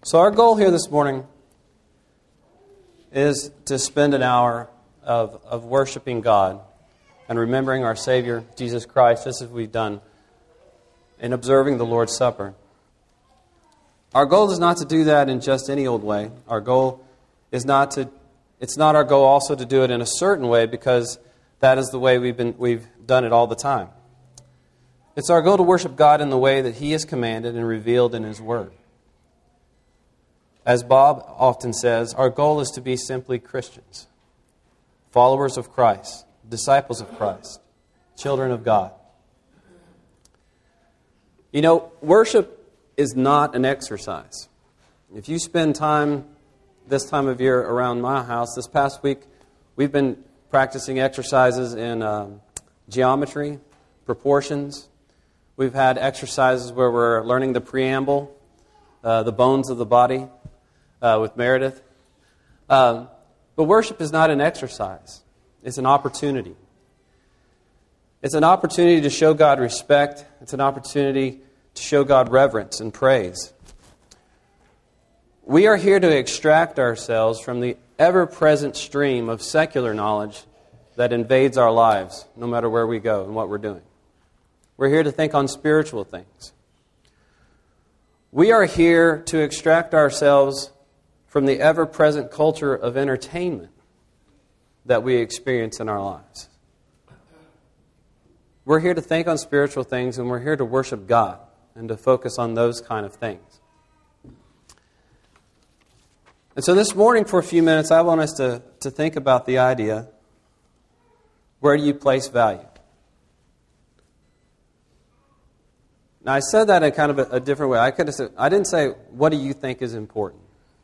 So our goal here this morning is to spend an hour of worshiping God and remembering our Savior, Jesus Christ, just as we've done in observing the Lord's Supper. Our goal is not to do that in just any old way. Our goal is it's not our goal also to do it in a certain way, because that is the way we've done it all the time. It's our goal to worship God in the way that He has commanded and revealed in His Word. As Bob often says, our goal is to be simply Christians, followers of Christ, disciples of Christ, children of God. You know, worship is not an exercise. If you spend time this time of year around my house, this past week, we've been practicing exercises in geometry, proportions. We've had exercises where we're learning the preamble, the bones of the body, with Meredith. But worship is not an exercise. It's an opportunity. It's an opportunity to show God respect. It's an opportunity to show God reverence and praise. We are here to extract ourselves from the ever-present stream of secular knowledge that invades our lives, no matter where we go and what we're doing. We're here to think on spiritual things. We are here to extract ourselves from the ever-present culture of entertainment that we experience in our lives. We're here to think on spiritual things, and we're here to worship God and to focus on those kind of things. And so this morning, for a few minutes, I want us to think about the idea, where do you place value? Now, I said that in kind of a different way. I didn't say, what do you think is important?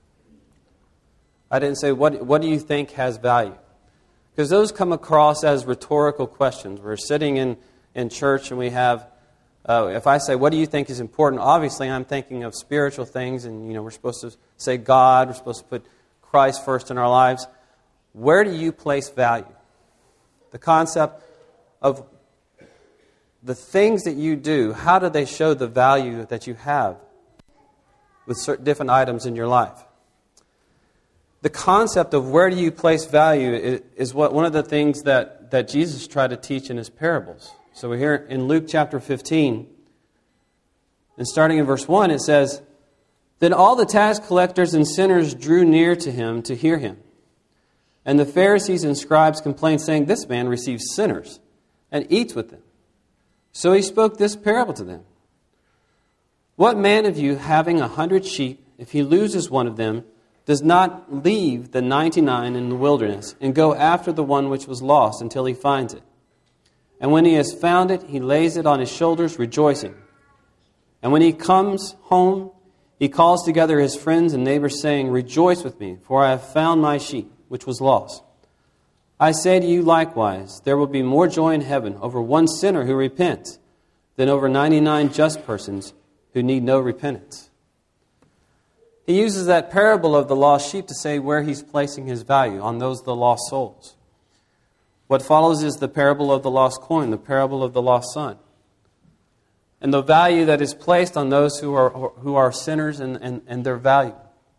I didn't say, what do you think has value? Because those come across as rhetorical questions. We're sitting in church and we have, if I say, what do you think is important? Obviously, I'm thinking of spiritual things, and we're supposed to say God, we're supposed to put Christ first in our lives. Where do you place value? The concept of the things that you do, how do they show the value that you have with certain different items in your life? The concept of where do you place value is one of the things that Jesus tried to teach in His parables. So we're here in Luke chapter 15, and starting in verse 1, it says, "Then all the tax collectors and sinners drew near to Him to hear Him. And the Pharisees and scribes complained, saying, 'This man receives sinners and eats with them.' So He spoke this parable to them. 'What man of you, having 100 sheep, if he loses one of them, does not leave the 99 in the wilderness and go after the one which was lost until he finds it? And when he has found it, he lays it on his shoulders, rejoicing. And when he comes home, he calls together his friends and neighbors, saying, Rejoice with me, for I have found my sheep, which was lost. I say to you likewise, there will be more joy in heaven over one sinner who repents than over 99 just persons who need no repentance.'" He uses that parable of the lost sheep to say where He's placing His value, on the lost souls. What follows is the parable of the lost coin, the parable of the lost son, and the value that is placed on those who are sinners and their value.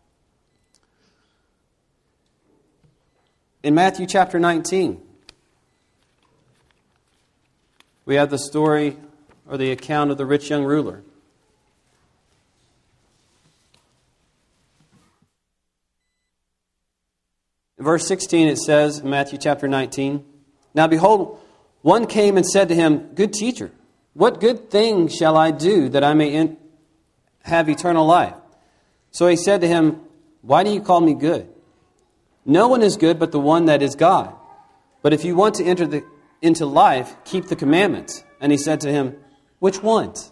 In Matthew chapter 19, we have the story or the account of the rich young ruler. In verse 16 it says, in Matthew chapter 19, "Now behold, one came and said to Him, Good teacher, what good thing shall I do that I may have eternal life? So He said to him, Why do you call me good? No one is good but the one that is God. But if you want to enter into life, keep the commandments. And He said to him, Which ones?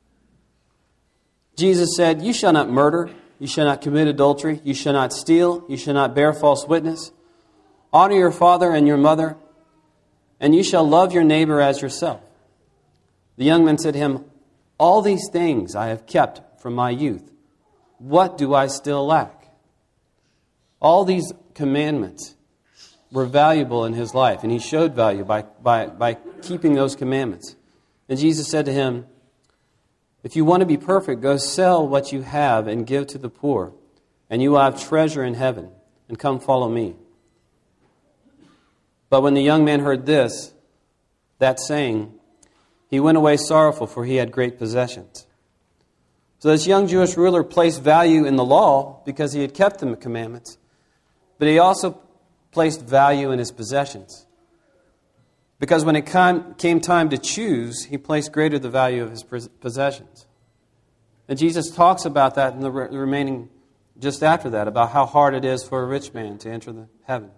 Jesus said, You shall not murder. You shall not commit adultery. You shall not steal. You shall not bear false witness. Honor your father and your mother. And you shall love your neighbor as yourself. The young man said to Him, All these things I have kept from my youth. What do I still lack? All these commandments were valuable in his life, and he showed value by keeping those commandments. And Jesus said to him, If you want to be perfect, go sell what you have and give to the poor, and you will have treasure in heaven, and come follow me." But when the young man heard that saying, he went away sorrowful, for he had great possessions. So this young Jewish ruler placed value in the law because he had kept the commandments, but he also placed value in his possessions. Because when it came time to choose, he placed greater the value of his possessions. And Jesus talks about that in the remaining, just after that, about how hard it is for a rich man to enter the heaven.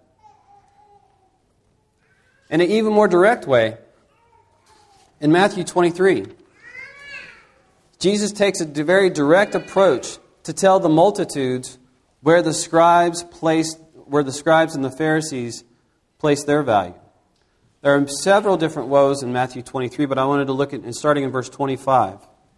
In an even more direct way, in Matthew 23, Jesus takes a very direct approach to tell the multitudes where the scribes and the Pharisees placed their value. There are several different woes in Matthew 23, but I wanted to look at, starting in verse 25.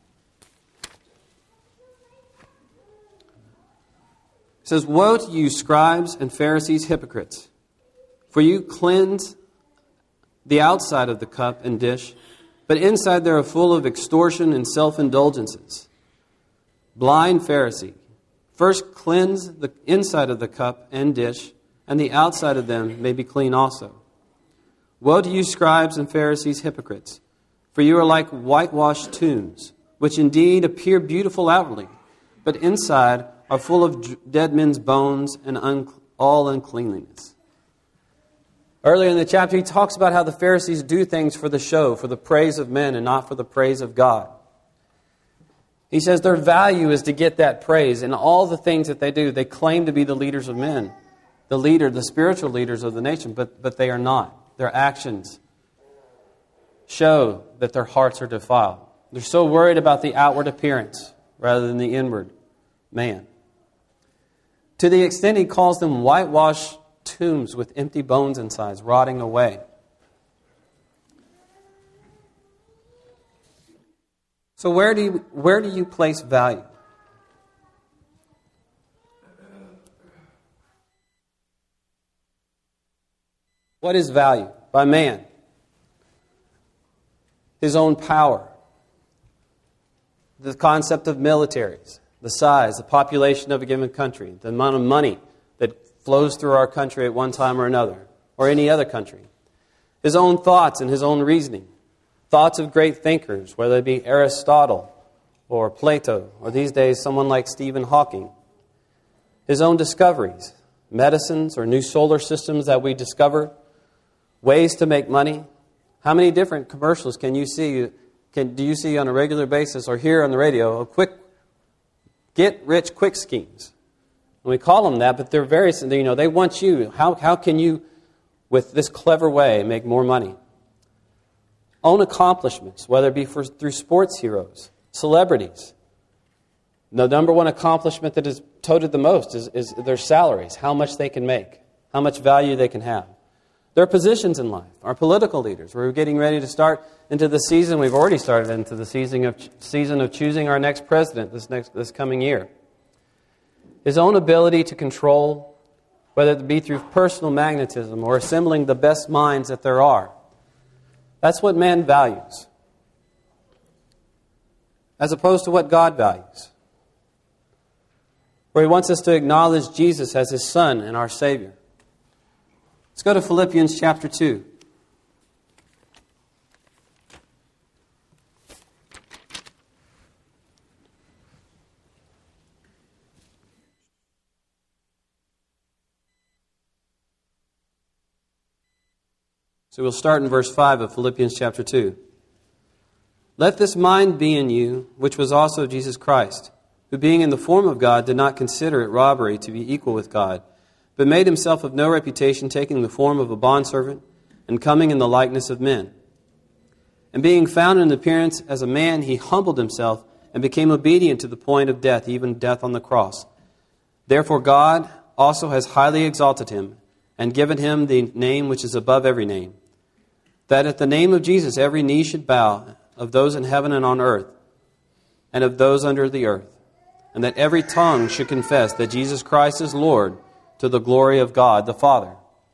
It says, "Woe to you, scribes and Pharisees, hypocrites! For you cleanse the outside of the cup and dish, but inside they are full of extortion and self-indulgences. Blind Pharisee, first cleanse the inside of the cup and dish, and the outside of them may be clean also. Woe to you, scribes and Pharisees, hypocrites! For you are like whitewashed tombs, which indeed appear beautiful outwardly, but inside are full of dead men's bones and all uncleanliness." Earlier in the chapter, he talks about how the Pharisees do things for the show, for the praise of men, and not for the praise of God. He says their value is to get that praise. In all the things that they do, they claim to be the leaders of men, the spiritual leaders of the nation, but they are not. Their actions show that their hearts are defiled. They're so worried about the outward appearance rather than the inward man. To the extent he calls them whitewashed tombs with empty bones inside, rotting away. So where do you place value? What is value? By man. His own power. The concept of militaries. The size, the population of a given country. The amount of money that flows through our country at one time or another. Or any other country. His own thoughts and his own reasoning. Thoughts of great thinkers, whether it be Aristotle or Plato, or these days someone like Stephen Hawking. His own discoveries. Medicines or new solar systems that we discover. Ways to make money. How many different commercials do you see on a regular basis or hear on the radio? Quick get-rich-quick schemes. And we call them that, but they're very, they want you. How can you, with this clever way, make more money? Own accomplishments, whether it be through sports heroes, celebrities. The number one accomplishment that is touted the most is their salaries, how much they can make, how much value they can have. Their positions in life, our political leaders. We're getting ready to start into the season. We've already started into the season of choosing our next president this coming year. His own ability to control, whether it be through personal magnetism or assembling the best minds that there are. That's what man values, as opposed to what God values. Where he wants us to acknowledge Jesus as his Son and our Savior. Let's go to Philippians chapter 2. So we'll start in verse 5 of Philippians chapter 2. "Let this mind be in you, which was also Jesus Christ, who being in the form of God did not consider it robbery to be equal with God, but made himself of no reputation, taking the form of a bondservant, and coming in the likeness of men. And being found in appearance as a man, he humbled himself and became obedient to the point of death, even death on the cross. Therefore God also has highly exalted him, and given him the name which is above every name, that at the name of Jesus every knee should bow, of those in heaven and on earth, and of those under the earth, and that every tongue should confess that Jesus Christ is Lord, to the glory of God the Father."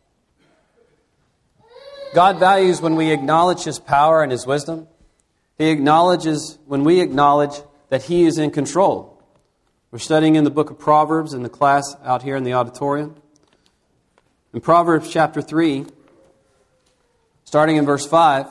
God values when we acknowledge his power and his wisdom. He acknowledges when we acknowledge that he is in control. We're studying in the book of Proverbs in the class out here in the auditorium. In Proverbs chapter 3, starting in verse 5,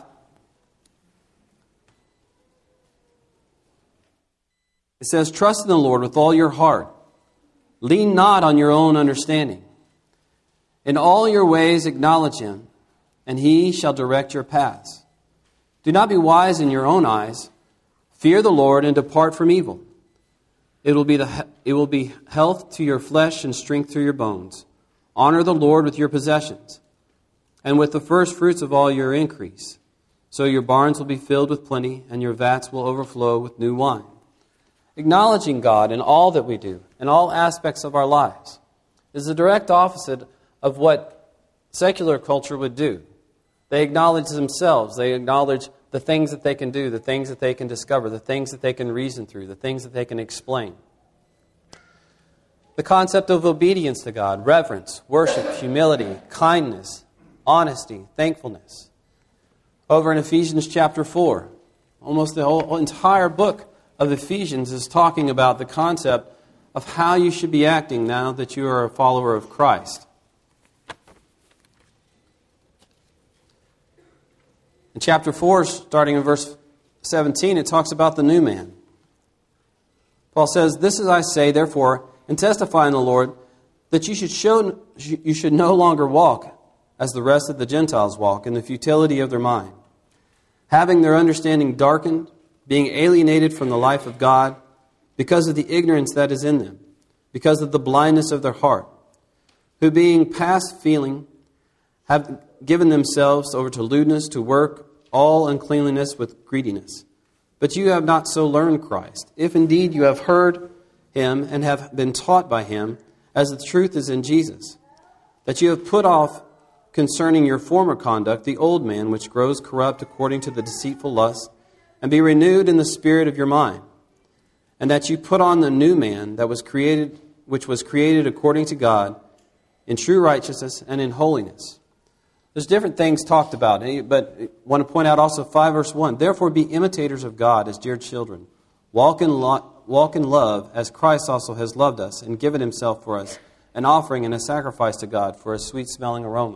it says, "Trust in the Lord with all your heart. Lean not on your own understanding. In all your ways acknowledge Him, and He shall direct your paths. Do not be wise in your own eyes. Fear the Lord and depart from evil. It will be health to your flesh and strength to your bones. Honor the Lord with your possessions, and with the first fruits of all your increase. So your barns will be filled with plenty, and your vats will overflow with new wine." Acknowledging God in all that we do, in all aspects of our lives, is the direct opposite of what secular culture would do. They acknowledge themselves. They acknowledge the things that they can do, the things that they can discover, the things that they can reason through, the things that they can explain. The concept of obedience to God, reverence, worship, humility, kindness, honesty, thankfulness. Over in Ephesians chapter 4, almost the whole entire book of Ephesians is talking about the concept of how you should be acting now that you are a follower of Christ. In chapter 4, starting in verse 17, it talks about the new man. Paul says, "This is I say, therefore, and testify in the Lord, that you should no longer walk as the rest of the Gentiles walk, in the futility of their mind, having their understanding darkened, being alienated from the life of God, because of the ignorance that is in them, because of the blindness of their heart, who being past feeling, have given themselves over to lewdness, to work all uncleanliness with greediness. But you have not so learned Christ, if indeed you have heard Him and have been taught by Him, as the truth is in Jesus, that you have put off concerning your former conduct the old man, which grows corrupt according to the deceitful lust, and be renewed in the spirit of your mind, and that you put on the new man which was created according to God, in true righteousness and in holiness." There's different things talked about, but I want to point out also 5 verse 1. "Therefore be imitators of God as dear children. Walk in love as Christ also has loved us and given Himself for us, an offering and a sacrifice to God for a sweet-smelling aroma."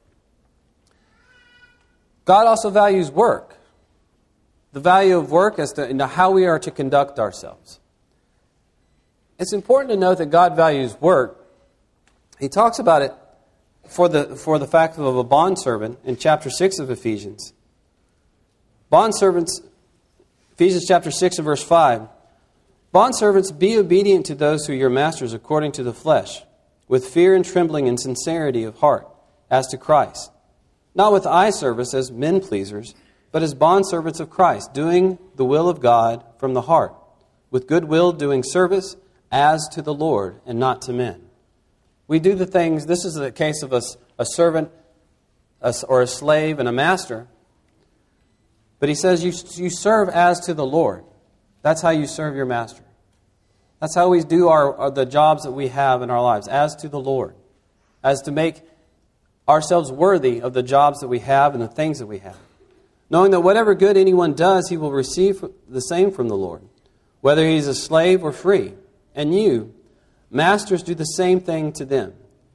God also values work. The value of work as to how we are to conduct ourselves. It's important to note that God values work. He talks about it for the fact of a bondservant in chapter 6 of Ephesians. Bondservants, Ephesians chapter 6 and verse 5. "Bondservants, be obedient to those who are your masters according to the flesh, with fear and trembling and sincerity of heart, as to Christ. Not with eye service as men pleasers, but as bondservants of Christ, doing the will of God from the heart, with good will doing service as to the Lord and not to men." We do the things, this is the case of a servant or a slave and a master. But he says you serve as to the Lord. That's how you serve your master. That's how we do the jobs that we have in our lives, as to the Lord. As to make ourselves worthy of the jobs that we have and the things that we have. Knowing that whatever good anyone does, he will receive the same from the Lord, whether he's a slave or free. And you, masters, do the same thing to them,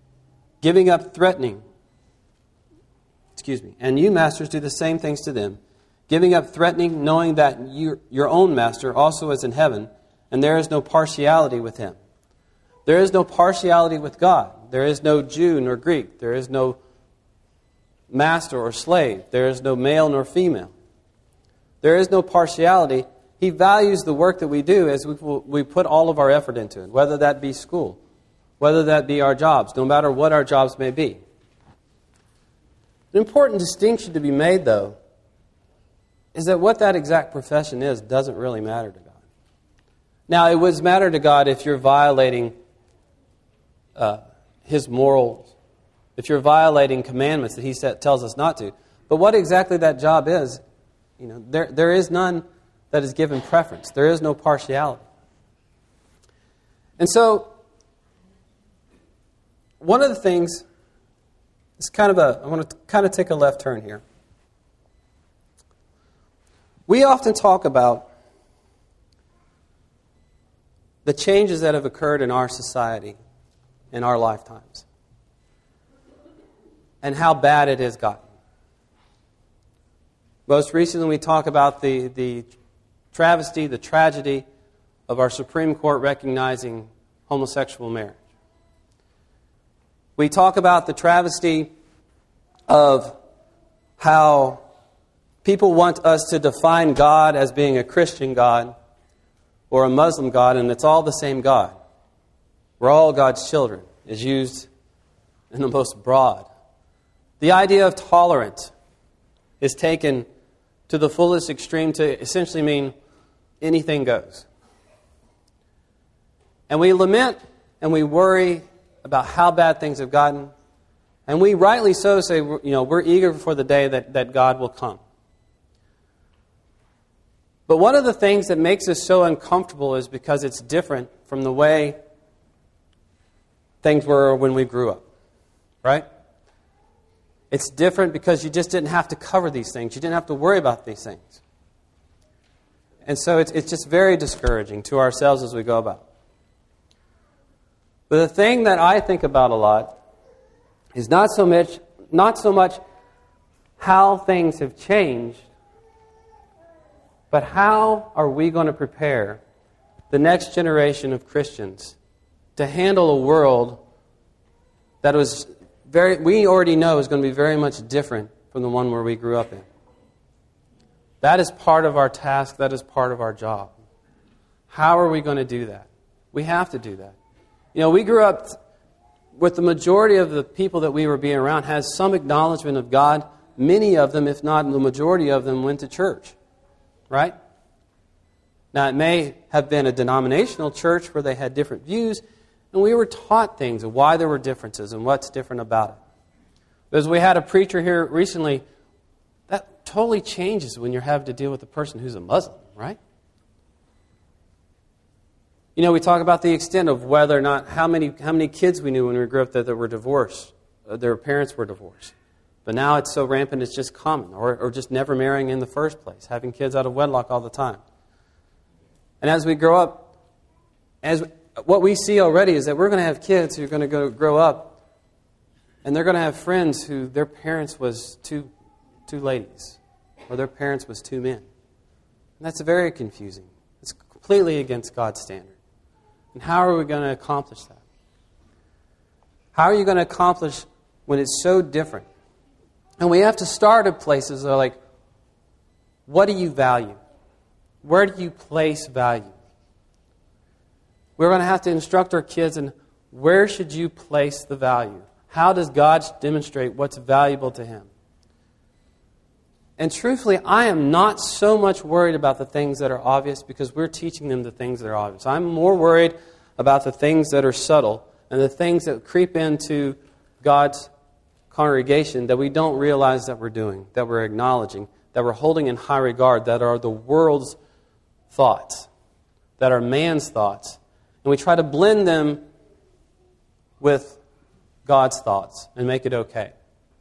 and you, masters, do the same things to them, giving up threatening, knowing that your own master also is in heaven, and there is no partiality with Him. There is no partiality with God. There is no Jew nor Greek. There is no master or slave. There is no male nor female. There is no partiality. He values the work that we do as we put all of our effort into it, whether that be school, whether that be our jobs, no matter what our jobs may be. An important distinction to be made, though, is that what that exact profession is doesn't really matter to God. Now, it would matter to God if you're violating His morals, if you're violating commandments that He tells us not to. But what exactly that job is, there is none that is given preference. There is no partiality. And so, one of the things is I want to kind of take a left turn here. We often talk about the changes that have occurred in our society in our lifetimes and how bad it has gotten. Most recently, we talk about the travesty, the tragedy of our Supreme Court recognizing homosexual marriage. We talk about the travesty of how people want us to define God as being a Christian God or a Muslim God, and it's all the same God. We're all God's children, is used in the most broad. The idea of tolerant is taken to the fullest extreme to essentially mean anything goes. And we lament and we worry about how bad things have gotten. And we rightly so say, we're eager for the day that God will come. But one of the things that makes us so uncomfortable is because it's different from the way things were when we grew up. Right? It's different because you just didn't have to cover these things. You didn't have to worry about these things. And so it's just very discouraging to ourselves as we go about. But the thing that I think about a lot is not so much how things have changed, but how are we going to prepare the next generation of Christians to handle a world that we already know is going to be very much different from the one where we grew up in. That is part of our task. That is part of our job. How are we going to do that? We have to do that. We grew up with the majority of the people that we were being around has some acknowledgement of God. Many of them, if not the majority of them, went to church. Right? Now, it may have been a denominational church where they had different views, and we were taught things of why there were differences and what's different about it. Because we had a preacher here recently, that totally changes when you're having to deal with a person who's a Muslim, right? We talk about the extent of whether or not, how many kids we knew when we grew up that were divorced, their parents were divorced. But now it's so rampant it's just common, or just never marrying in the first place, having kids out of wedlock all the time. And as we grow up, what we see already is that we're going to have kids who are going to grow up, and they're going to have friends who their parents was two ladies, or their parents was two men. And that's very confusing. It's completely against God's standard. And how are we going to accomplish that? How are you going to accomplish when it's so different? And we have to start at places that are like, what do you value? Where do you place value? We're going to have to instruct our kids in where should you place the value? How does God demonstrate what's valuable to Him? And truthfully, I am not so much worried about the things that are obvious because we're teaching them the things that are obvious. I'm more worried about the things that are subtle and the things that creep into God's congregation that we don't realize that we're doing, that we're acknowledging, that we're holding in high regard, that are the world's thoughts, that are man's thoughts. And we try to blend them with God's thoughts and make it okay.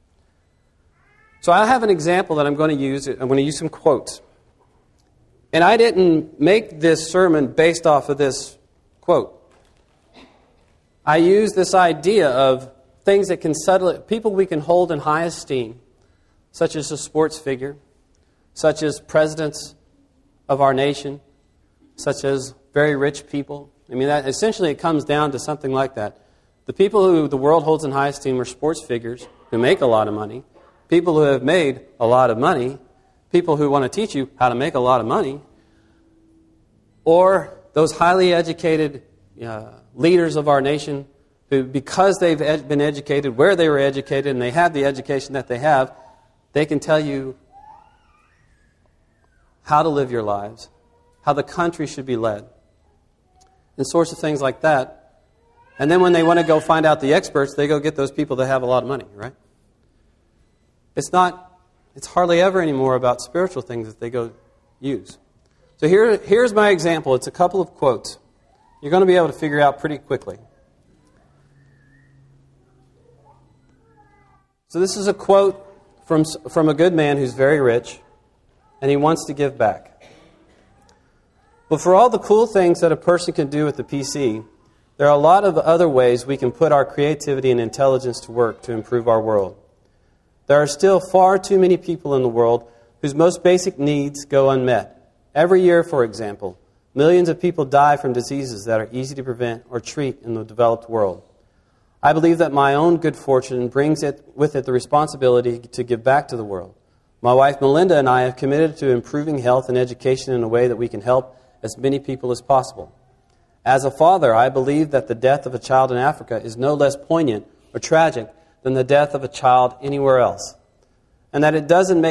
So I have an example that I'm going to use. I'm going to use some quotes. And I didn't make this sermon based off of this quote. I use this idea of things that can people we can hold in high esteem, such as a sports figure, such as presidents of our nation, such as very rich people. That essentially it comes down to something like that. The people who the world holds in high esteem are sports figures who make a lot of money, people who have made a lot of money, people who want to teach you how to make a lot of money, or those highly educated leaders of our nation who, because they've been educated where they were educated and they have the education that they have, they can tell you how to live your lives, how the country should be led, and sorts of things like that. And then when they want to go find out the experts, they go get those people that have a lot of money, right? It's hardly ever anymore about spiritual things that they go use. So here's my example. It's a couple of quotes. You're going to be able to figure out pretty quickly. So this is a quote from a good man who's very rich, and he wants to give back. Well, for all the cool things that a person can do with the PC, there are a lot of other ways we can put our creativity and intelligence to work to improve our world. There are still far too many people in the world whose most basic needs go unmet. Every year, for example, millions of people die from diseases that are easy to prevent or treat in the developed world. I believe that my own good fortune brings with it the responsibility to give back to the world. My wife Melinda and I have committed to improving health and education in a way that we can help as many people as possible. As a father, I believe that the death of a child in Africa is no less poignant or tragic than the death of a child anywhere else, and that it doesn't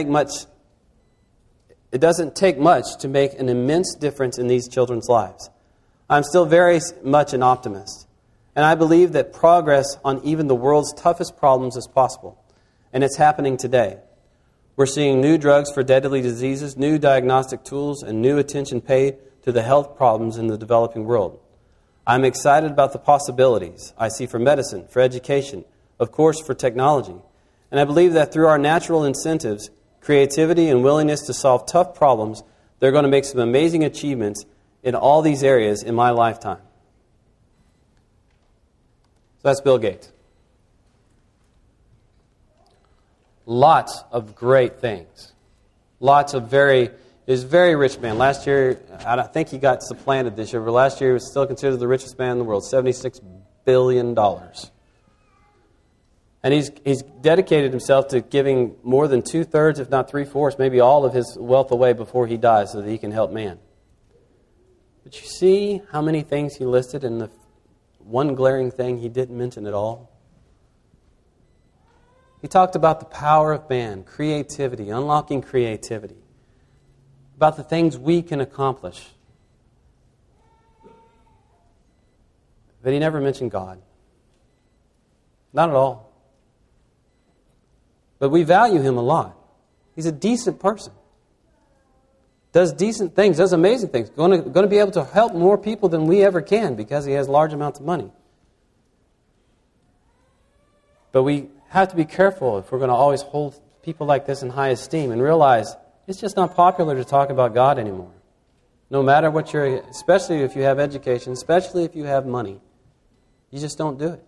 take much to make an immense difference in these children's lives. I'm still very much an optimist, and I believe that progress on even the world's toughest problems is possible, and it's happening today. We're seeing new drugs for deadly diseases, new diagnostic tools, and new attention paid to the health problems in the developing world. I'm excited about the possibilities I see for medicine, for education, of course for technology. And I believe that through our natural incentives, creativity, and willingness to solve tough problems, they're going to make some amazing achievements in all these areas in my lifetime. So that's Bill Gates. Lots of great things. He's a very rich man. Last year, I think he got supplanted this year, but last year he was still considered the richest man in the world, $76 billion. And he's dedicated himself to giving more than 2/3, if not 3/4, maybe all of his wealth away before he dies so that he can help man. But you see how many things he listed, and the one glaring thing he didn't mention at all? He talked about the power of man, creativity, unlocking creativity, about the things we can accomplish. But he never mentioned God. Not at all. But we value him a lot. He's a decent person. Does decent things, does amazing things. Going to be able to help more people than we ever can because he has large amounts of money. But we have to be careful if we're going to always hold people like this in high esteem and realize it's just not popular to talk about God anymore. No matter what especially if you have education, especially if you have money. You just don't do it.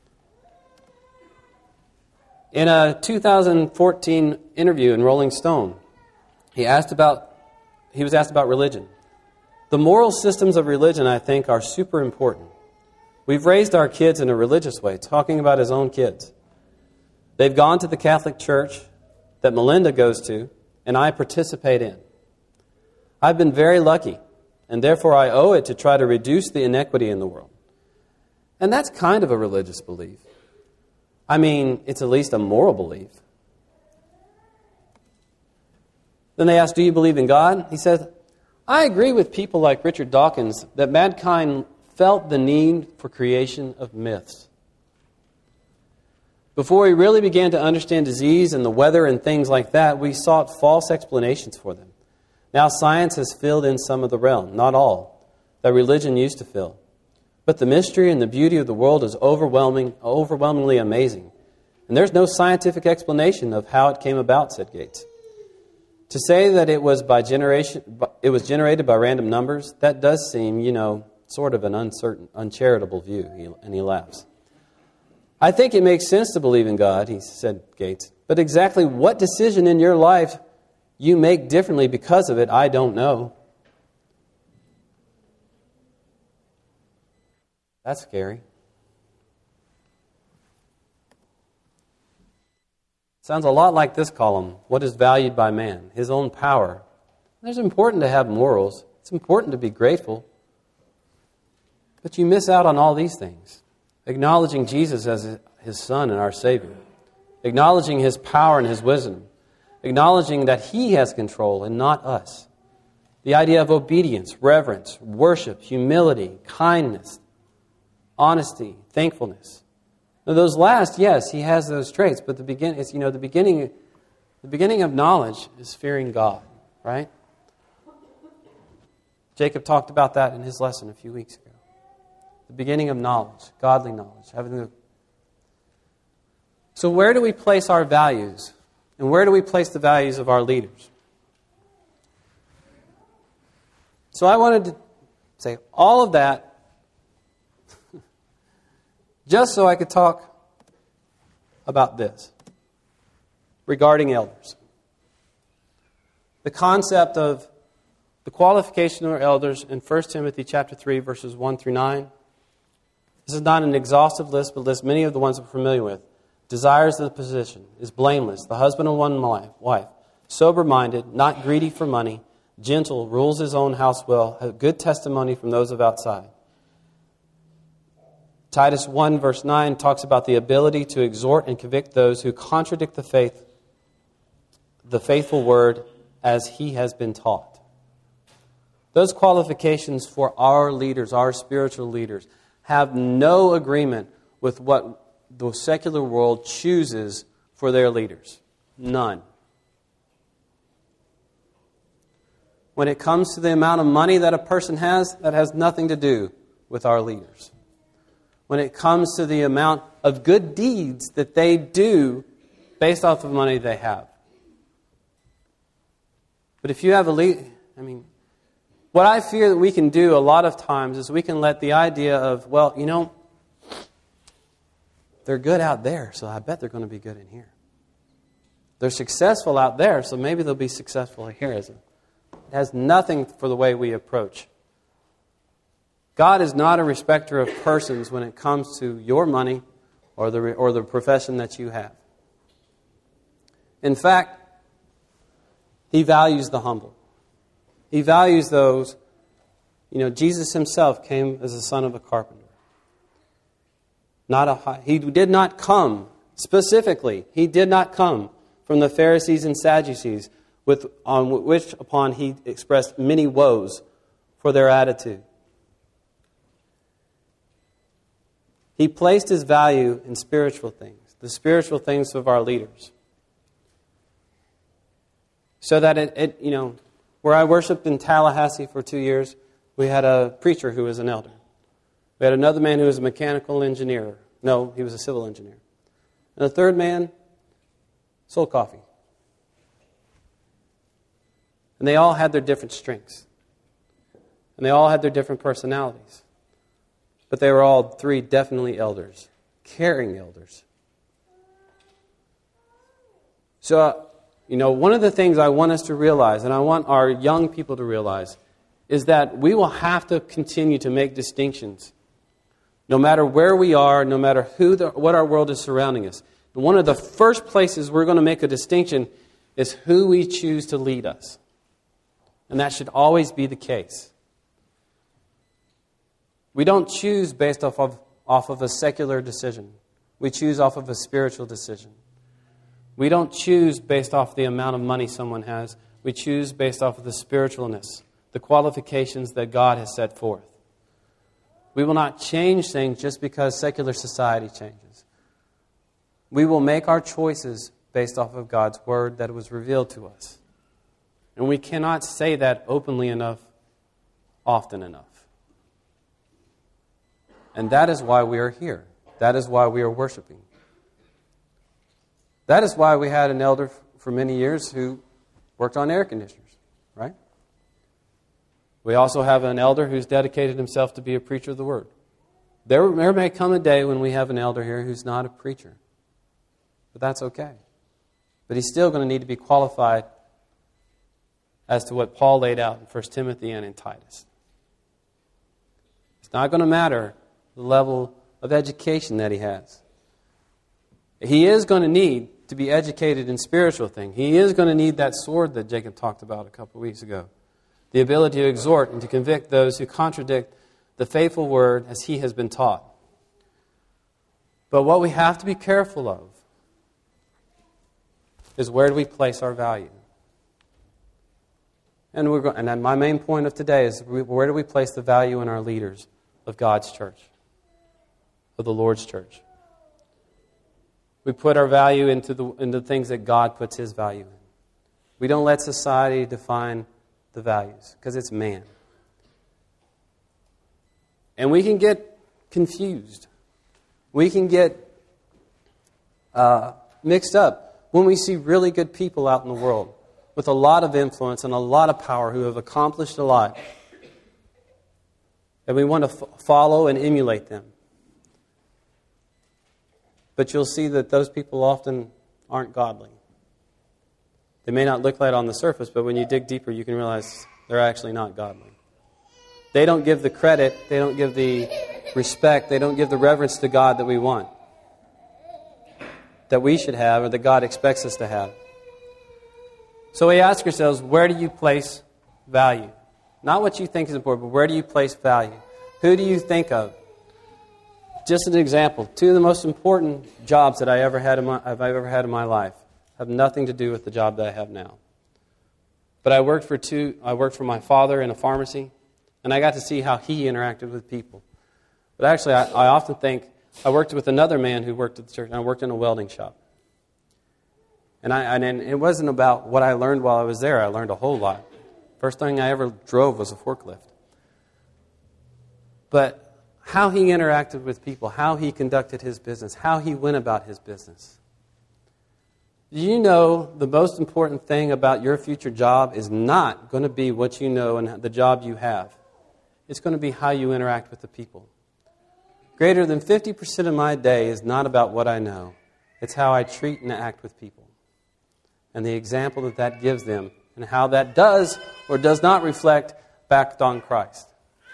In a 2014 interview in Rolling Stone, he was asked about religion. The moral systems of religion, I think, are super important. We've raised our kids in a religious way, talking about his own kids. They've gone to the Catholic Church that Melinda goes to, and I participate in. I've been very lucky, and therefore I owe it to try to reduce the inequity in the world. And that's kind of a religious belief. I mean, it's at least a moral belief. Then they asked, do you believe in God? He says, I agree with people like Richard Dawkins that mankind felt the need for creation of myths. Before we really began to understand disease and the weather and things like that, we sought false explanations for them. Now science has filled in some of the realm, not all, that religion used to fill. But the mystery and the beauty of the world is overwhelmingly amazing. And there's no scientific explanation of how it came about, said Gates. To say that it was generated by random numbers, that does seem, sort of an uncharitable view, and he laughs. I think it makes sense to believe in God, he said, Gates. But exactly what decision in your life you make differently because of it, I don't know. That's scary. Sounds a lot like this column, what is valued by man, his own power. It's important to have morals. It's important to be grateful. But you miss out on all these things. Acknowledging Jesus as his Son and our Savior. Acknowledging his power and his wisdom. Acknowledging that he has control and not us. The idea of obedience, reverence, worship, humility, kindness, honesty, thankfulness. Now those last, yes, he has those traits, but the beginning of knowledge is fearing God, right? Jacob talked about that in his lesson a few weeks ago. The beginning of knowledge, godly knowledge. So where do we place our values? And where do we place the values of our leaders? So I wanted Say all of that just so I could talk about this regarding elders. The concept of the qualification of elders in 1 Timothy chapter 3, verses 1 through 9. This is not an exhaustive list, but lists many of the ones we're familiar with. Desires the position, is blameless, the husband of one wife, sober-minded, not greedy for money, gentle, rules his own house well, has good testimony from those of outside. Titus 1, verse 9 talks about the ability to exhort and convict those who contradict the faithful word as he has been taught. Those qualifications for our leaders, our spiritual leaders, have no agreement with what the secular world chooses for their leaders. None. When it comes to the amount of money that a person has, that has nothing to do with our leaders. When it comes to the amount of good deeds that they do based off of money they have. But if you have a leader, what I fear that we can do a lot of times is we can let the idea of, well, they're good out there, so I bet they're going to be good in here. They're successful out there, so maybe they'll be successful here. It has nothing for the way we approach. God is not a respecter of persons when it comes to your money or the profession that you have. In fact, He values the humble. He values those. Jesus himself came as the son of a carpenter. He did not come, specifically, he did not come from the Pharisees and Sadducees, upon he expressed many woes for their attitude. He placed his value in spiritual things, the spiritual things of our leaders. So that where I worshiped in Tallahassee for 2 years, we had a preacher who was an elder. We had another man who was a mechanical engineer. No, he was a civil engineer. And a third man sold coffee. And they all had their different strengths. And they all had their different personalities. But they were all three definitely elders, caring elders. So, one of the things I want us to realize, and I want our young people to realize, is that we will have to continue to make distinctions. No matter where we are, no matter what our world is surrounding us. And one of the first places we're going to make a distinction is who we choose to lead us. And that should always be the case. We don't choose based off of a secular decision. We choose off of a spiritual decision. We don't choose based off the amount of money someone has. We choose based off of the spiritualness, the qualifications that God has set forth. We will not change things just because secular society changes. We will make our choices based off of God's Word that was revealed to us. And we cannot say that openly enough, often enough. And that is why we are here. That is why we are worshiping. That is why we had an elder for many years who worked on air conditioners, right? We also have an elder who's dedicated himself to be a preacher of the Word. There may come a day when we have an elder here who's not a preacher. But that's okay. But he's still going to need to be qualified as to what Paul laid out in 1 Timothy and in Titus. It's not going to matter the level of education that he has. He is going to need to be educated in spiritual things. He is going to need that sword that Jacob talked about a couple of weeks ago. The ability to exhort and to convict those who contradict the faithful word as he has been taught. But what we have to be careful of is where do we place our value? And my main point of today is where do we place the value in our leaders of God's church, of the Lord's church? We put our value into the things that God puts His value in. We don't let society define the values because it's man. And we can get confused. We can get mixed up when we see really good people out in the world with a lot of influence and a lot of power who have accomplished a lot. And we want to follow and emulate them. But you'll see that those people often aren't godly. They may not look like it on the surface, but when you dig deeper, you can realize they're actually not godly. They don't give the credit, they don't give the respect, they don't give the reverence to God that we want, that we should have, or that God expects us to have. So we ask ourselves, where do you place value? Not what you think is important, but where do you place value? Who do you think of? Just an example, two of the most important jobs that I've ever had in my life have nothing to do with the job that I have now. But I worked for my father in a pharmacy, and I got to see how he interacted with people. But actually, I often think, I worked with another man who worked at the church, and I worked in a welding shop. And it wasn't about what I learned while I was there. I learned a whole lot. First thing I ever drove was a forklift. But how he interacted with people, how he conducted his business, how he went about his business. Do you know the most important thing about your future job is not going to be what you know and the job you have. It's going to be how you interact with the people. Greater than 50% of my day is not about what I know. It's how I treat and act with people. And the example that gives them and how that does or does not reflect back on Christ.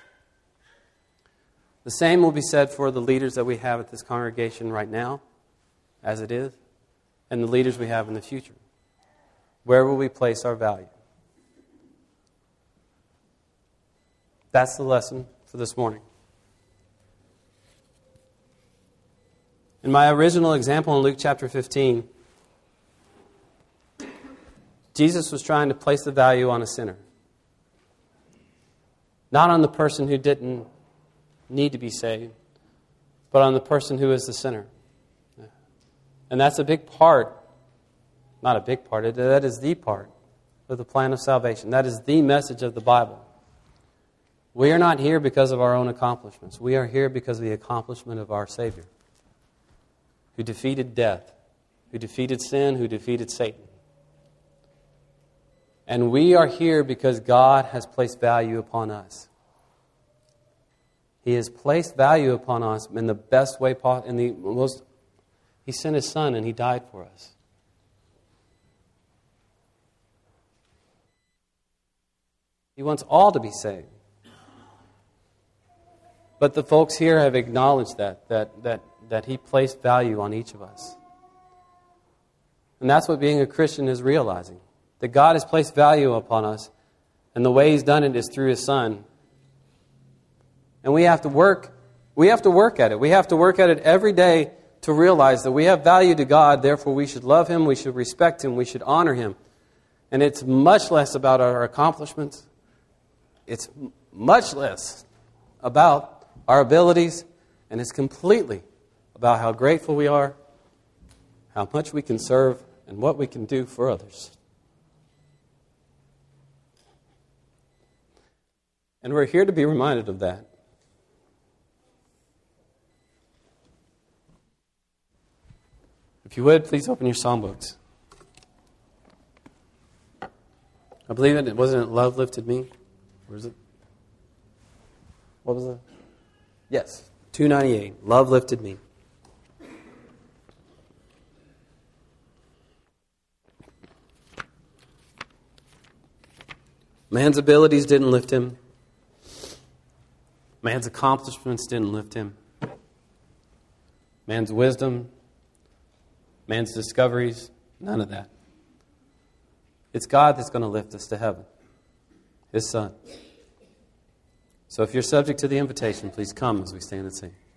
The same will be said for the leaders that we have at this congregation right now, as it is, and the leaders we have in the future. Where will we place our value? That's the lesson for this morning. In my original example in Luke chapter 15, Jesus was trying to place the value on a sinner. Not on the person who didn't need to be saved, but on the person who is the sinner. And that's a big part, not a big part, that is the part of the plan of salvation. That is the message of the Bible. We are not here because of our own accomplishments. We are here because of the accomplishment of our Savior, who defeated death, who defeated sin, who defeated Satan. And we are here because God has placed value upon us. He has placed value upon us in the best way possible. He sent His Son and He died for us. He wants all to be saved. But the folks here have acknowledged that He placed value on each of us. And that's what being a Christian is realizing. That God has placed value upon us, and the way He's done it is through His Son. And we have to work at it. We have to work at it every day to realize that we have value to God, therefore we should love Him, we should respect Him, we should honor Him. And it's much less about our accomplishments. It's much less about our abilities, and it's completely about how grateful we are, how much we can serve, and what we can do for others. And we're here to be reminded of that. If you would, please open your psalm books. I believe it wasn't Love Lifted Me? Or is it? What was it? Yes, 298. Love Lifted Me. Man's abilities didn't lift him. Man's accomplishments didn't lift him. Man's wisdom, man's discoveries, none of that. It's God that's going to lift us to heaven. His Son. So if you're subject to the invitation, please come as we stand and sing.